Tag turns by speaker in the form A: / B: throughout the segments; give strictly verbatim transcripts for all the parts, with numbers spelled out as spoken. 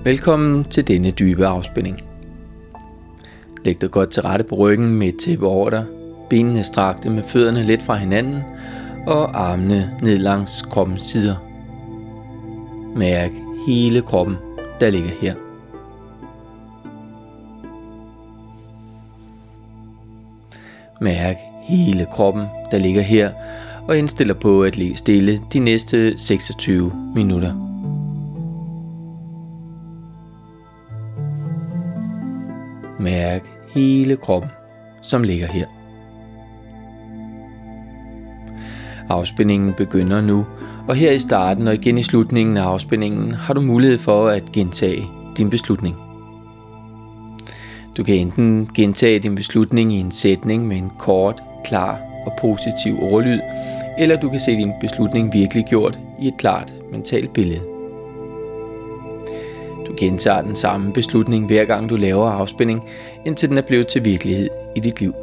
A: Velkommen til denne dybe afspænding. Læg dig godt til rette på ryggen med et tæppe over dig, benene strakte med fødderne let fra hinanden og armene ned langs kroppens sider. Mærk hele kroppen, der ligger her. Mærk hele kroppen, der ligger her, og indstil dig på at ligge stille de næste seksogtyve minutter. Mærk hele kroppen, som ligger her. Afspændingen begynder nu, og her i starten og igen i slutningen af afspændingen har du mulighed for at gentage din beslutning. Du kan enten gentage din beslutning i en sætning med en kort, klar og positiv ordlyd, eller du kan se din beslutning virkelig gjort i et klart mentalt billede. Du gentager den samme beslutning hver gang du laver afspænding, indtil den er blevet til virkelighed i dit liv.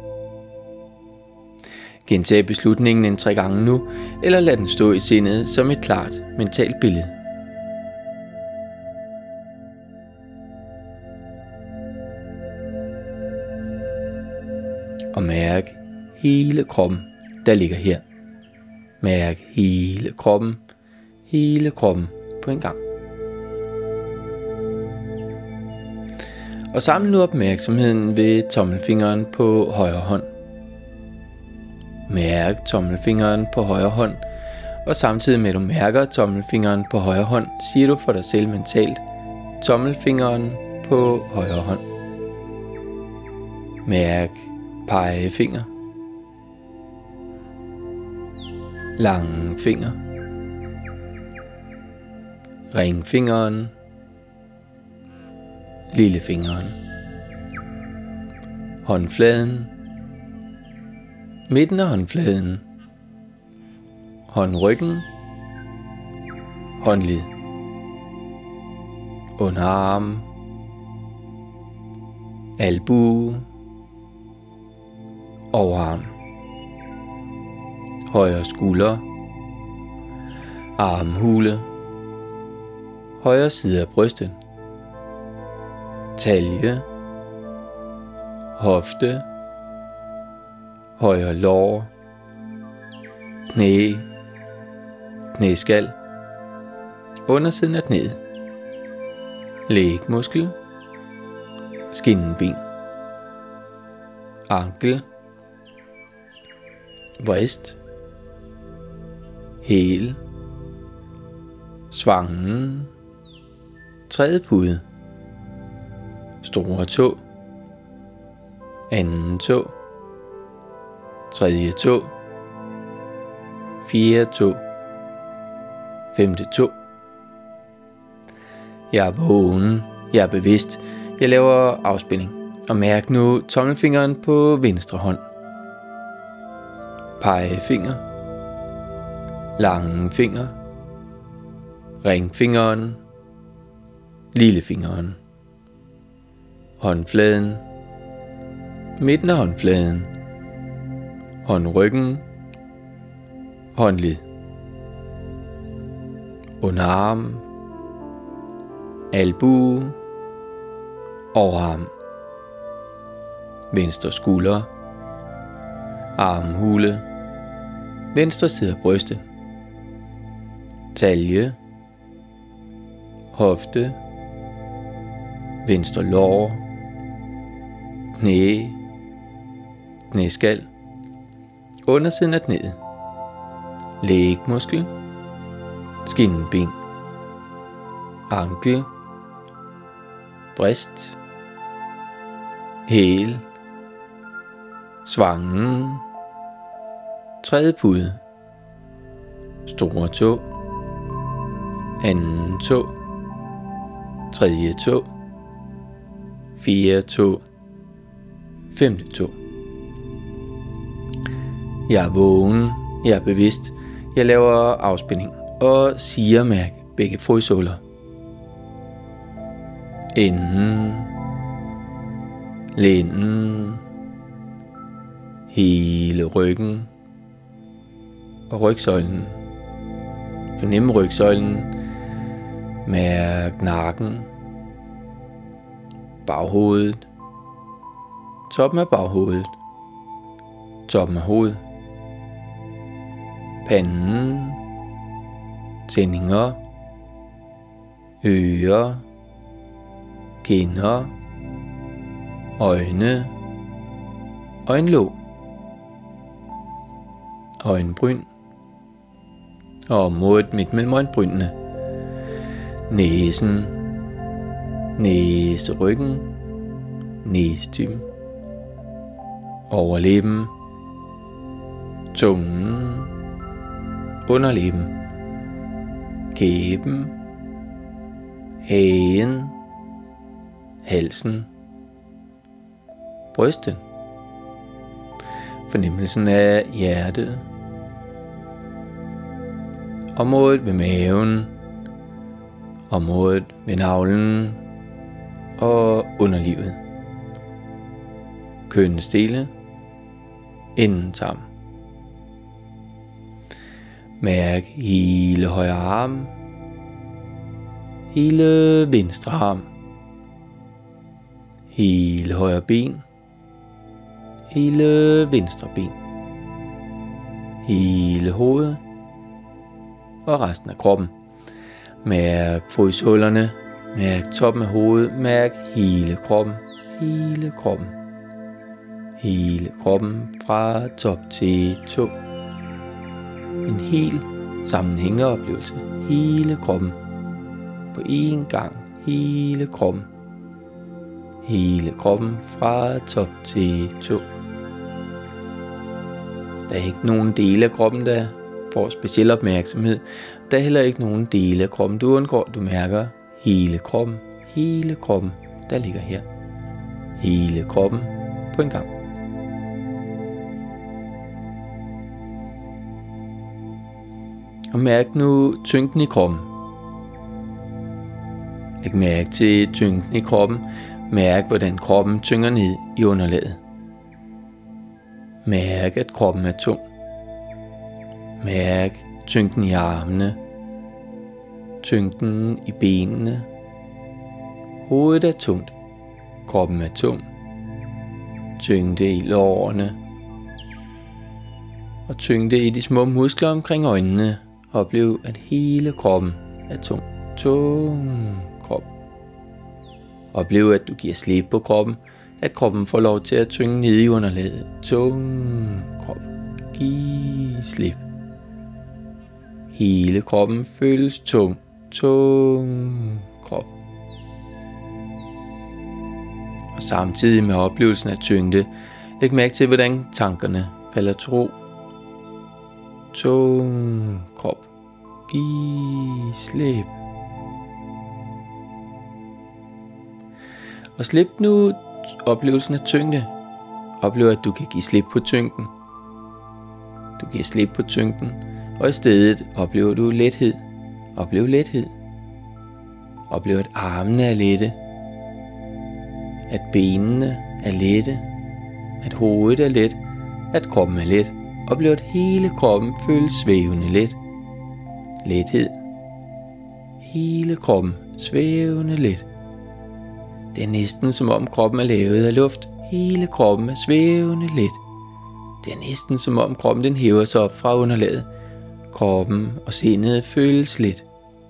A: Gentag beslutningen en tre gange nu, eller lad den stå i sindet som et klart mentalt billede. Og mærk hele kroppen, der ligger her. Mærk hele kroppen, hele kroppen på en gang. Og samle nu opmærksomheden ved tommelfingeren på højre hånd. Mærk tommelfingeren på højre hånd, og samtidig med at du mærker tommelfingeren på højre hånd, siger du for dig selv mentalt, tommelfingeren på højre hånd. Mærk pegefinger, lange finger, ringfingeren, lillefingeren, håndfladen, midten af håndfladen, håndryggen, håndled, underarm, albue, overarm, højre skulder, armhule, højre side af brystet, talje, hofte, højre lår, knæ, knæskal, undersiden af knæet, lægmuskel, skindenben, ankel, vrist, hæl, svangen, trædepude, store tå, anden tå, tredje tå, fjerde tå, femte tå. Jeg er vågen, jeg er bevidst, jeg laver afspænding, og mærk nu tommelfingeren på venstre hånd. Pegefinger, lange finger, ringfingeren, lillefingeren, håndfladen, midten af håndfladen, håndryggen, håndled, underarm, albue, overarm, venstre skulder, armhule, venstre side af brystet, talje, hofte, venstre lår, knæ, knæskal, undersiden af knæet, lægmuskel, skindenben, ankel, brist, hæl, svangen, trædepude, store tå, anden tå, tredje tå, fjerde tå, femte tå. Jeg er vågen, jeg er bevidst, jeg laver afspænding og siger mærk begge fodsåler. Enden, lænden, hele ryggen og rygsøjlen. Fornem rygsøjlen, Mærk nakken, baghovedet, toppen af baghovedet, toppen af hovedet, panden, tændinger, ører, kinder, øjne, øjenlåg, øjenbryn og området midt mellem øjenbrynene, næsen, næseryggen, næsetippen, overlæben, tungen, underlæben, kæben, hagen, halsen, brystet, fornemmelsen af hjertet, området ved maven, området ved navlen og underlivet, kønsdele, endetarm. Mærk hele højre arm, hele venstre arm, hele højre ben, hele venstre ben, hele hovedet og resten af kroppen. Mærk fodsålerne, mærk toppen af hovedet, mærk hele kroppen, hele kroppen, hele kroppen fra top til tå. En helt sammenhængende oplevelse, hele kroppen, på én gang, hele kroppen, hele kroppen fra top til tå. Der er ikke nogen dele af kroppen, der får speciel opmærksomhed. Der er heller ikke nogen dele af kroppen, du undgår. Du mærker hele kroppen, hele kroppen, der ligger her. Hele kroppen på en gang. Og mærk nu tyngden i kroppen. Læg mærke til tyngden i kroppen. Mærk, hvordan kroppen tynger ned i underlaget. Mærk, at kroppen er tung. Mærk tyngden i armene, tyngden i benene. Hovedet er tungt, kroppen er tung. Tyngde i lårene og tyngde i de små muskler omkring øjnene. Oplev, at hele kroppen er tung. Tung krop. Oplev, at du giver slip på kroppen, at kroppen får lov til at tynge ned i underlaget. Tung krop. Giv slip. Hele kroppen føles tung. Tung krop. Og samtidig med oplevelsen af tyngde, læg mærke til, hvordan tankerne falder til ro. Tung krop. Giv slip. Og slip nu oplevelsen af tyngde. Oplev, at du kan give slip på tyngden. Du giver slip på tyngden, og i stedet oplever du lethed. Oplev lethed. Oplev, at armene er lette. At benene er lette. At hovedet er let. At kroppen er let. Oplev, at hele kroppen føles svævende let. Lethed. Hele kroppen svævende let. Det er næsten som om kroppen er lavet af luft. Hele kroppen er svævende let. Det er næsten som om kroppen den hæver sig op fra underlaget. Kroppen og sindet føles let.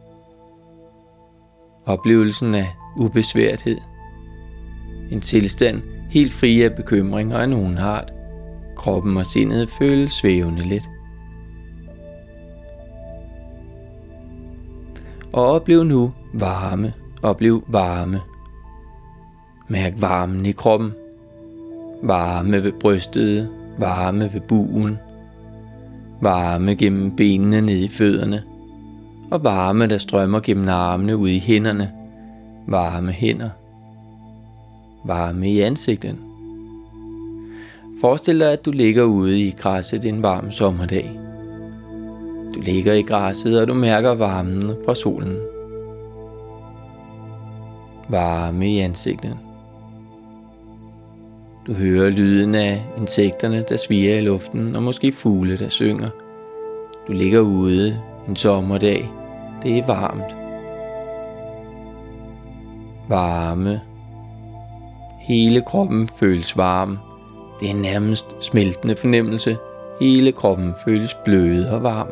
A: Oplevelsen af ubesværthed. En tilstand helt fri af bekymringer af nogen art. Kroppen og sindet føles svævende let. Og oplev nu varme. Oplev varme. Mærk varmen i kroppen. Varme ved brystet. Varme ved bugen. Varme gennem benene ned i fødderne. Og varme, der strømmer gennem armene ud i hænderne. Varme hænder. Varme i ansigtet. Forestil dig, at du ligger ude i græsset en varm sommerdag. Du ligger i græsset, og du mærker varmen fra solen. Varme i ansigtet. Du hører lyden af insekterne, der svirrer i luften, og måske fugle, der synger. Du ligger ude en sommerdag. Det er varmt. varme. Hele kroppen føles varm. Det er en nærmest smeltende fornemmelse. Hele kroppen føles blød og varm.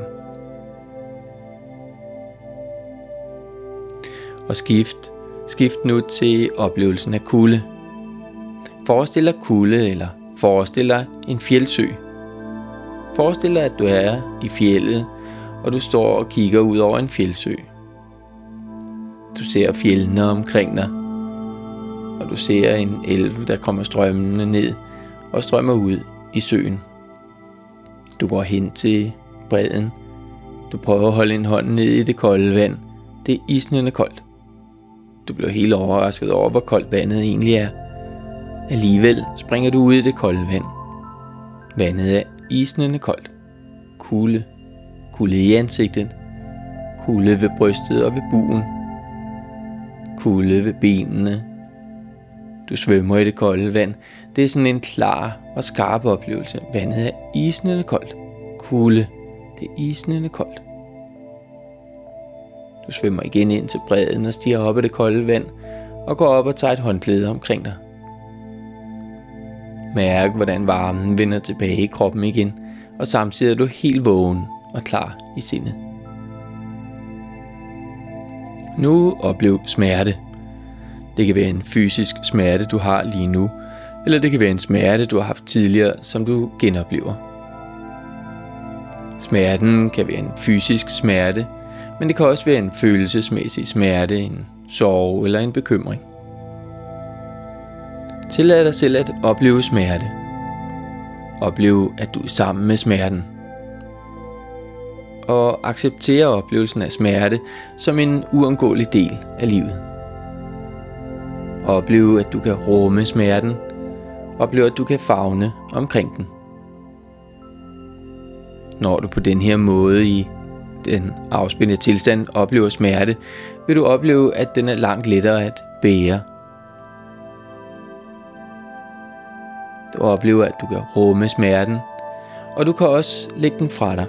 A: Og skift, skift nu til oplevelsen af kulde. Forestil dig kulde, eller forestil dig en fjeldsø. Forestil dig, at du er i fjeldet, og du står og kigger ud over en fjeldsø. Du ser fjeldene omkring dig, og du ser en elv, der kommer strømmende ned og strømmer ud i søen. Du går hen til bredden. Du prøver at holde en hånd ned i det kolde vand. Det er isnende koldt. Du bliver helt overrasket over, hvor koldt vandet egentlig er. Alligevel springer du ud i det kolde vand. Vandet er isnende koldt. Kulde. Kulde i ansigtet. Kulde ved brystet og ved bugen. Kulde ved benene. Du svømmer i det kolde vand. Det er sådan en klar og skarp oplevelse. Vandet er isnende koldt. Kulde. Det er isnende koldt. Du svømmer igen ind til bredden og stiger op af det kolde vand og går op og tager et håndklæde omkring dig. Mærk, hvordan varmen vender tilbage i kroppen igen, og samtidig er du helt vågen og klar i sindet. Nu oplev smerte. Det kan være en fysisk smerte, du har lige nu, eller det kan være en smerte, du har haft tidligere, som du genoplever. Smerten kan være en fysisk smerte, men det kan også være en følelsesmæssig smerte, en sorg eller en bekymring. Tillad dig selv at opleve smerte. Oplev, at du er sammen med smerten. Og acceptere oplevelsen af smerte som en uundgåelig del af livet. Oplev, at du kan rumme smerten. Oplev, at du kan favne omkring den. Når du på den her måde i den afspændte tilstand oplever smerte, vil du opleve, at den er langt lettere at bære. Du oplever, at du kan rumme smerten, og du kan også lægge den fra dig.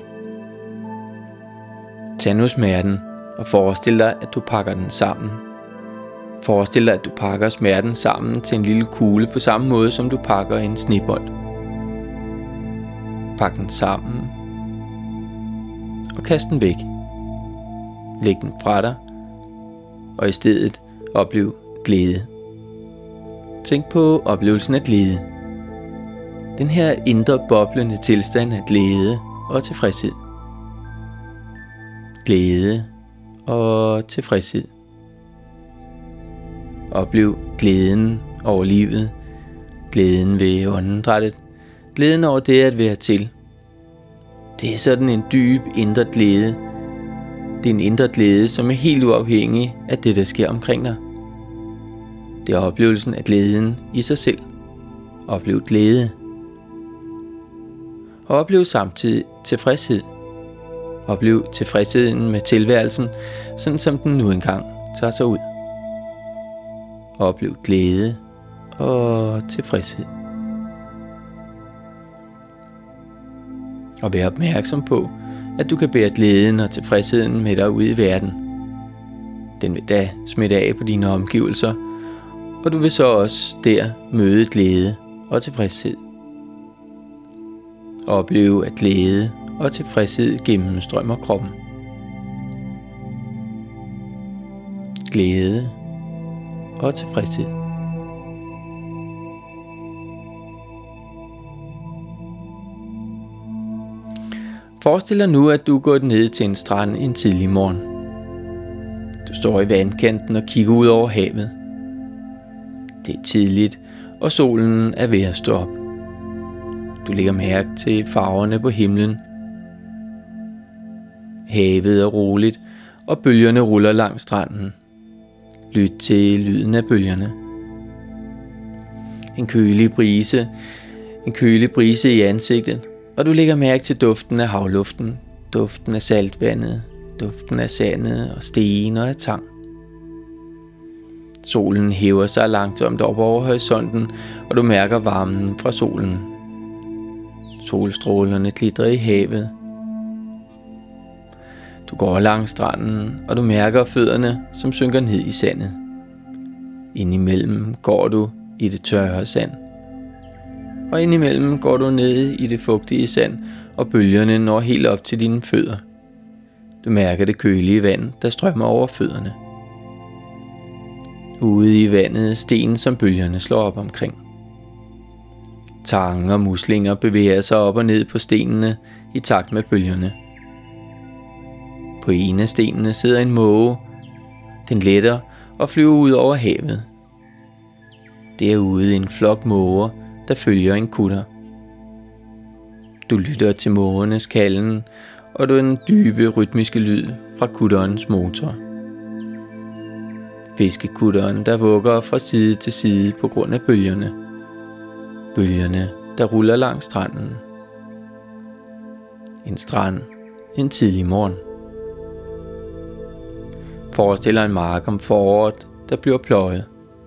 A: Tag nu smerten og forestil dig, at du pakker den sammen. Forestil dig, at du pakker smerten sammen til en lille kugle på samme måde, som du pakker en snebold. Pak den sammen og kast den væk. Læg den fra dig, og i stedet oplev glæde. Tænk på oplevelsen af glæde. Den her indre boblende tilstand af glæde og tilfredshed. Glæde og tilfredshed. Oplev glæden over livet, glæden ved åndedrættet, glæden over det at være til. Det er sådan en dyb indre glæde. Det er en indre glæde, som er helt uafhængig af det, der sker omkring dig. Det er oplevelsen af glæden i sig selv. Oplev glæde. Og oplev samtidig tilfredshed. Oplev tilfredsheden med tilværelsen, sådan som den nu engang tager sig ud. Oplev glæde og tilfredshed. Og vær opmærksom på, at du kan bære glæden og tilfredsheden med dig ud i verden. Den vil da smitte af på dine omgivelser, og du vil så også der møde glæde og tilfredshed. Opleve, at glæde og tilfredshed gennemstrømmer kroppen. Glæde og tilfredshed. Forestil dig nu, at du er gået ned til en strand en tidlig morgen. Du står i vandkanten og kigger ud over havet. Det er tidligt, og solen er ved at stå op. Du lægger mærke til farverne på himlen. Havet er roligt, og bølgerne ruller langs stranden. Lyt til lyden af bølgerne. En kølig brise, en kølig brise i ansigtet, og du lægger mærke til duften af havluften, duften af saltvandet, duften af sandet og sten og af tang. Solen hæver sig langsomt op over horisonten, og du mærker varmen fra solen. Solstrålerne glitrer i havet. Du går langs stranden, og du mærker fødderne, som synker ned i sandet. Indimellem går du i det tørre sand. Og indimellem går du ned i det fugtige sand, og bølgerne når helt op til dine fødder. Du mærker det kølige vand, der strømmer over fødderne. Ude i vandet sten, som bølgerne slår op omkring. Tange og muslinger bevæger sig op og ned på stenene i takt med bølgerne. På en af stenene sidder en måge. Den letter og flyver ud over havet. Derude en flok måger, der følger en kutter. Du lytter til mågernes kalden, og du er den dybe rytmiske lyd fra kutterens motor. Fiskekutteren, der vugger fra side til side på grund af bølgerne. Bølgerne, der ruller langs stranden. En strand, en tidlig morgen. Forestiller en mark om foråret, der bliver pløjet.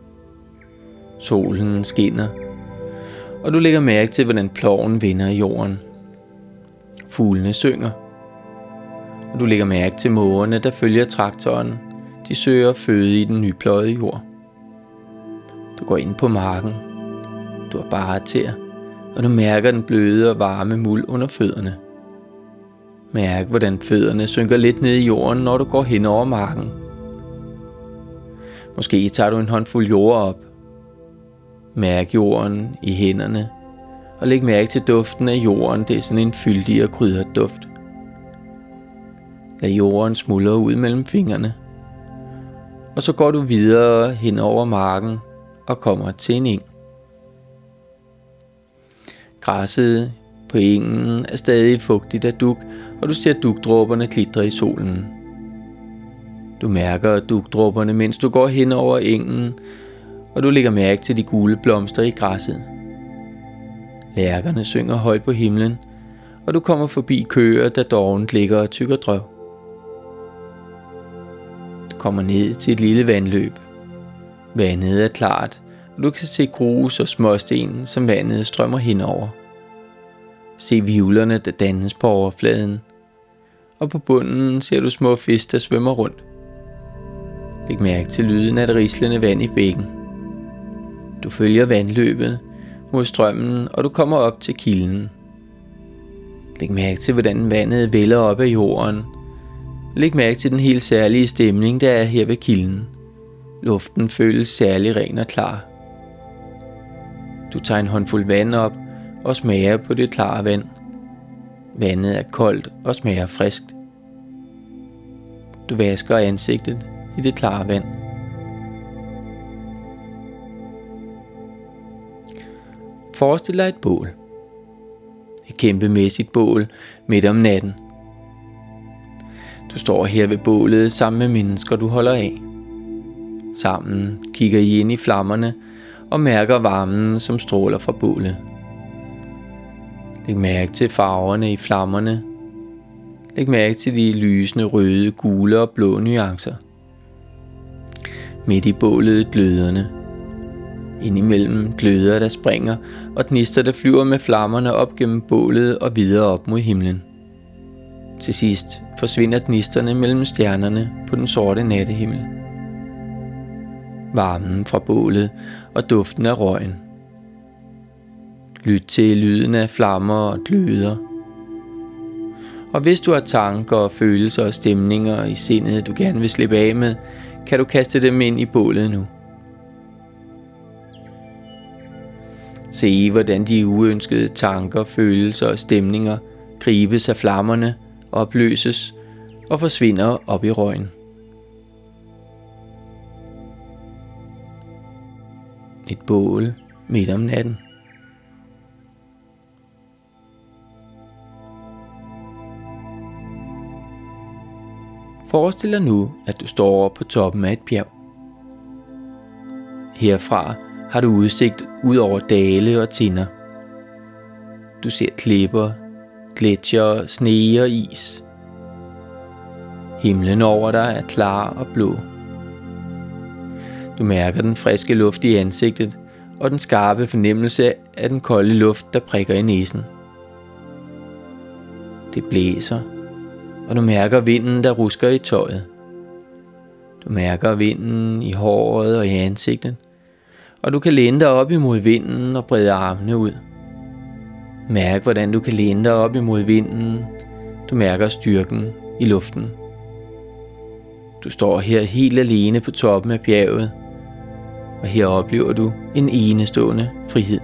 A: Solen skinner, og du lægger mærke til, hvordan ploven vender i jorden. Fuglene synger, og du lægger mærke til mågerne, der følger traktoren. De søger føde i den nypløjede jord. Du går ind på marken. Du er bare tæer, og du mærker den bløde og varme muld under fødderne. Mærk, hvordan fødderne synker lidt ned i jorden, når du går hen over marken. Måske tager du en håndfuld jord op. Mærk jorden i hænderne, og læg mærke til duften af jorden. Det er sådan en fyldig og krydret duft. Lad jorden smuldre ud mellem fingrene. Og så går du videre hen over marken og kommer til en eng. Græsset på engen er stadig fugtigt af dug, og du ser dugdråberne glitre i solen. Du mærker dugdråberne, mens du går hen over engen, og du lægger mærke til de gule blomster i græsset. Lærkerne synger højt på himlen, og du kommer forbi køer, der dovent ligger og tykker drøv. Du kommer ned til et lille vandløb. Vandet er klart, og du kan se grus og småsten, som vandet strømmer henover. Se hvirvlerne, der dannes på overfladen, og på bunden ser du små fisk, der svømmer rundt. Læg mærke til lyden af det rislende vand i bækken. Du følger vandløbet mod strømmen, og du kommer op til kilden. Læg mærke til, hvordan vandet vælder op af jorden. Læg mærke til den helt særlige stemning, der er her ved kilden. Luften føles særlig ren og klar. Du tager en håndfuld vand op og smager på det klare vand. Vandet er koldt og smager friskt. Du vasker ansigtet i det klare vand. Forestil dig et bål. Et kæmpemæssigt bål midt om natten. Du står her ved bålet sammen med mennesker, du holder af. Sammen kigger I ind i flammerne og mærker varmen, som stråler fra bålet. Læg mærke til farverne i flammerne. Læg mærke til de lysende røde, gule og blå nuancer. Midt i bålet gløderne. Indimellem gløder, der springer, og gnister, der flyver med flammerne op gennem bålet og videre op mod himlen. Til sidst forsvinder gnisterne mellem stjernerne på den sorte nattehimmel. Varmen fra bålet og duften af røgen. Lyt til lyden af flammer og gløder. Og hvis du har tanker og følelser og stemninger i sindet, du gerne vil slippe af med, kan du kaste dem ind i bålet nu. Se, hvordan de uønskede tanker, følelser og stemninger gribes af flammerne, opløses og forsvinder op i røgen. Et bål midt om natten. Forestil dig nu, at du står over på toppen af et bjerg. Herfra har du udsigt ud over dale og tinder. Du ser klipper, gletsjere, sne og is. Himlen over dig er klar og blå. Du mærker den friske luft i ansigtet og den skarpe fornemmelse af den kolde luft, der prikker i næsen. Det blæser, og du mærker vinden, der rusker i tøjet. Du mærker vinden i håret og i ansigtet, og du kan læne dig op imod vinden og brede armene ud. Mærk, hvordan du kan læne dig op imod vinden. Du mærker styrken i luften. Du står her helt alene på toppen af bjerget, og her oplever du en enestående frihed.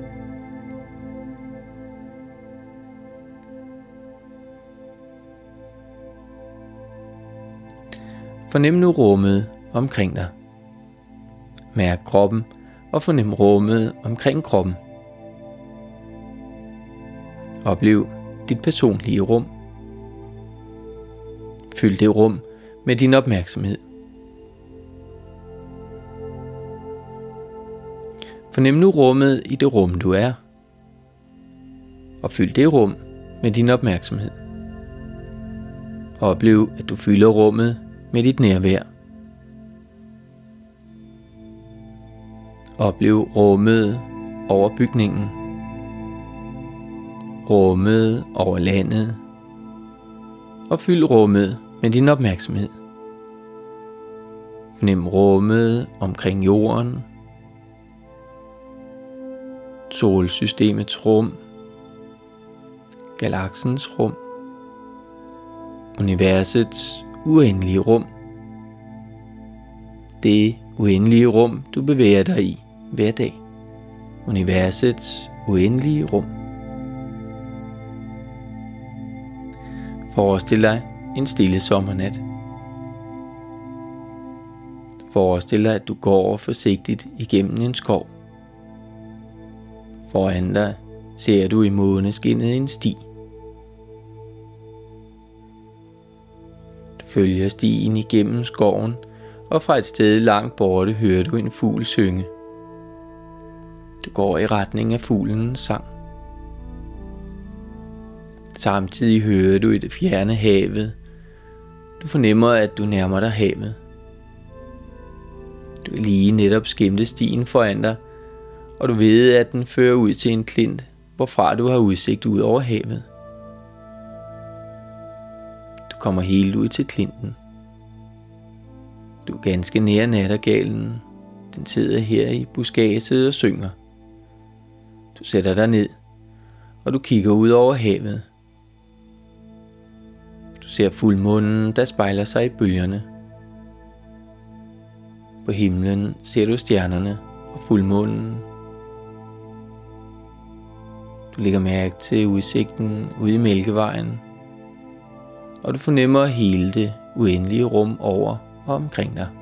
A: Fornem nu rummet omkring dig. Mærk kroppen og fornem rummet omkring kroppen. Oplev dit personlige rum. Fyld det rum med din opmærksomhed. Fornem nu rummet i det rum, du er. Og fyld det rum med din opmærksomhed. Oplev, at du fylder rummet med dit nærvær. Oplev rummet over bygningen. Rummet over landet. Og fyld rummet med din opmærksomhed. Fornem rummet omkring jorden. Solsystemets rum. Galaksens rum. Universets uendelige rum. Det uendelige rum, du bevæger dig i hver dag. Universets uendelige rum. Forestil dig en stille sommernat. Forestil dig, at du går forsigtigt igennem en skov. Foran dig ser du i måneskinnet en sti. Du følger stien igennem skoven, og fra et sted langt borte hører du en fugl synge. Du går i retning af fuglens sang. Samtidig hører du i det fjerne havet. Du fornemmer, at du nærmer dig havet. Du er lige netop skimte stien foran dig, og du ved, at den fører ud til en klint, hvorfra du har udsigt ud over havet. Du kommer helt ud til klinten. Du er ganske nær nattergalen. Den sidder her i buskaget og synger. Du sætter dig ned, og du kigger ud over havet. Du ser fuldmånen, der spejler sig i bølgerne. På himlen ser du stjernerne og fuldmånen. Du lægger mærke til udsigten ude i Mælkevejen, og du fornemmer hele det uendelige rum over og omkring dig.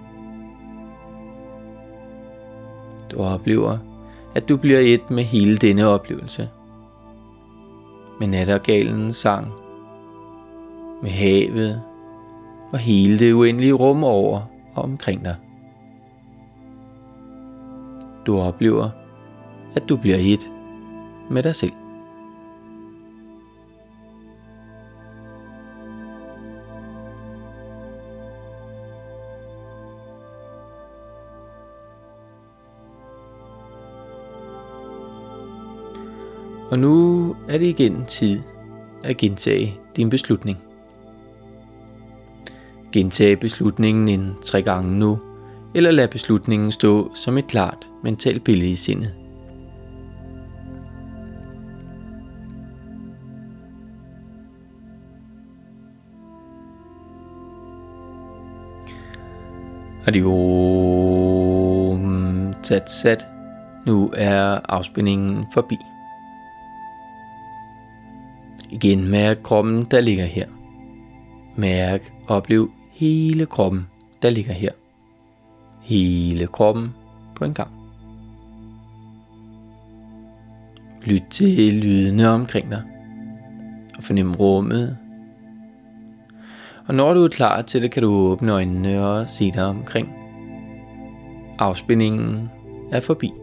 A: Du oplever, at du bliver et med hele denne oplevelse. Med nattergalens sang, med havet og hele det uendelige rum over og omkring dig. Du oplever, at du bliver et med dig selv. Og nu er det igen tid at gentage din beslutning. Gentag beslutningen en tre gange nu, eller lad beslutningen stå som et klart mentalt billede i sindet. Hariom Tat Sat. Nu er afspændingen forbi. Igen mærk kroppen, der ligger her. Mærk og oplev hele kroppen, der ligger her. Hele kroppen på en gang. Lyt til lydene omkring dig, og fornem rummet. Og når du er klar til det, kan du åbne øjnene og se dig omkring. Afspændingen er forbi.